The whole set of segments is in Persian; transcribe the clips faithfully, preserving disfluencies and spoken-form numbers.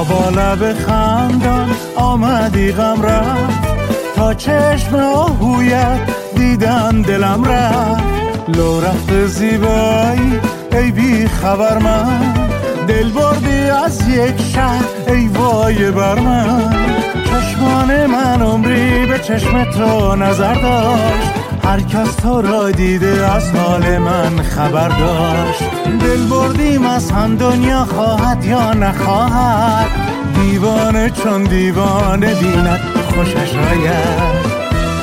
تا با لب خندان آمدی غم رفت، تا چشم آهویت دیدن دلم رفت. لو رفت زیبایی ای بی خبر من، دل بردی از یک شهر ای وای بر من. چشمان من عمری به چشم تو نظر داشت، هر کس تو را دیده از حال من خبر داشت. دل بردیم از هم دنیا خواهد یا نخواهد، دیوانه چون دیوانه بیند خوشش آید.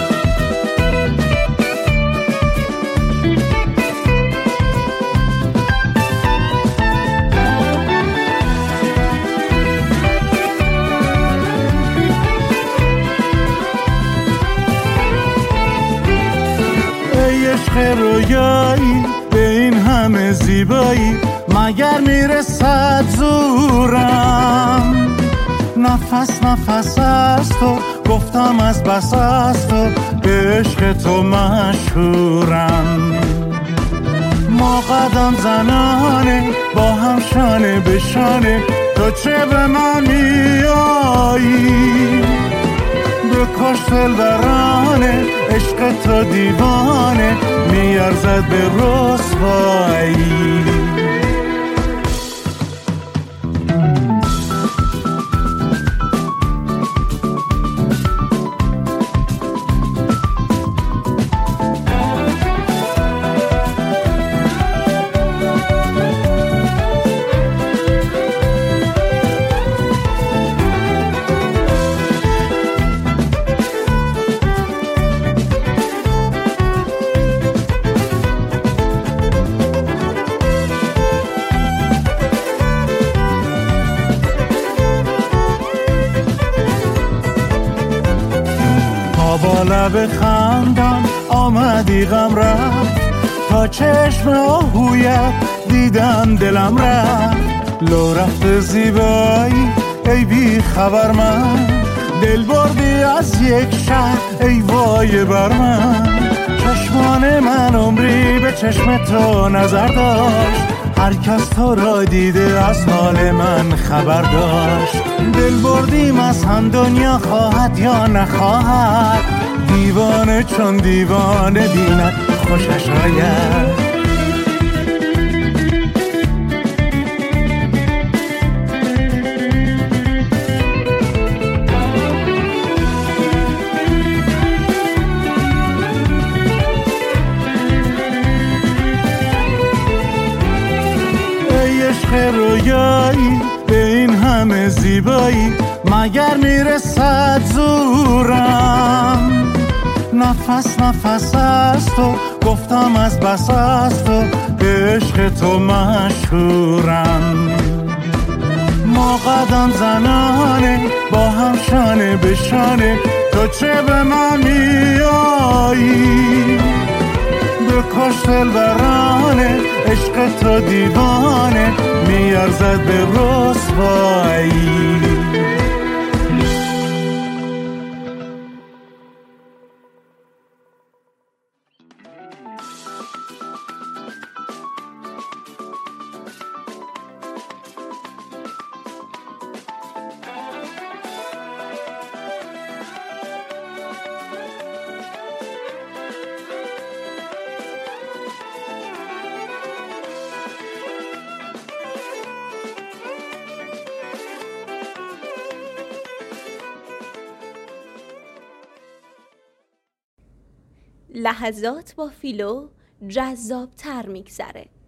عشق رویایی به این همه زیبایی، مگر میرسد زورم؟ نفس نفس از تو گفتم از بس از تو، به عشق تو مشهورم. ما قدم زنانه با هم شانه به شانه، تو چه به من میایی؟ بکش دلبرانه عشق تو دیوانه، میارزد به رسوایی. با لب خندان آمدی غم رفت، تا چشم آهویت دیدم دلم رفت. لو رفت زیبایی ای بی خبر من، دل بردی از یک شهر ای وای بر من. چشمان من عمری به چشم تو نظر داشت، هر کس تو را دیده از حال من خبر داشت. دل بردیم از هم دنیا خواهد یا نخواهد، دیوانه چون دیوانه بیند خوشش آید. عشق رویایی به این همه زیبایی، مگر میرسد زورم؟ نفس نفس از تو گفتم از بس از تو، به عشق تو مشهورم. ما قدم زنانه با هم شانه به شانه، تو چه به من میایی؟ بکش دلبرانه عشق تو دیوانه، میارزد به رسوایی. لحظات با فیلو جذاب تر میگذره.